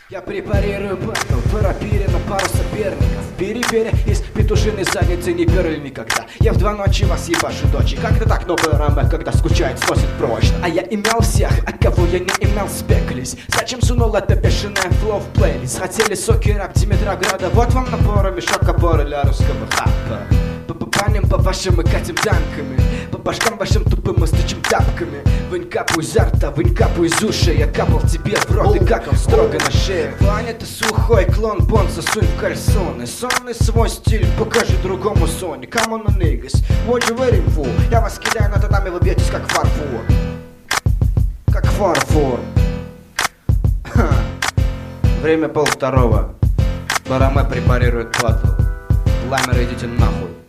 Я препарирую батл, по рапире на пару соперников. Перебери из петушиной задницы не перли никогда. Я в 2 ночи вас ебашу, дочи. Как-то так новая рама, когда скучает, сносит прочно. А я имел всех, а кого я не имел, спеклись. Зачем сунул это бешеное флоу в плейлист? Хотели соки рап Димитрограда, вот вам напора, мешок опоры для русского хапа. Паним по вашим и катим танками, по башкам вашим тупым мы стучим тапками. Вынь капу изо рта, вынь капу из ушей. Я капал тебе в рот и какал строго на шею. Ваня, ты сухой клон, бон, засунь в кальсоны. Сонный свой стиль, покажи другому Соне. Come on, niggas, what you waiting for? Я вас кидаю на татами, вы бьетесь как фарфор. Как фарфор. Время 1:30. Бараме препарирует батл. Ламеры, идите нахуй.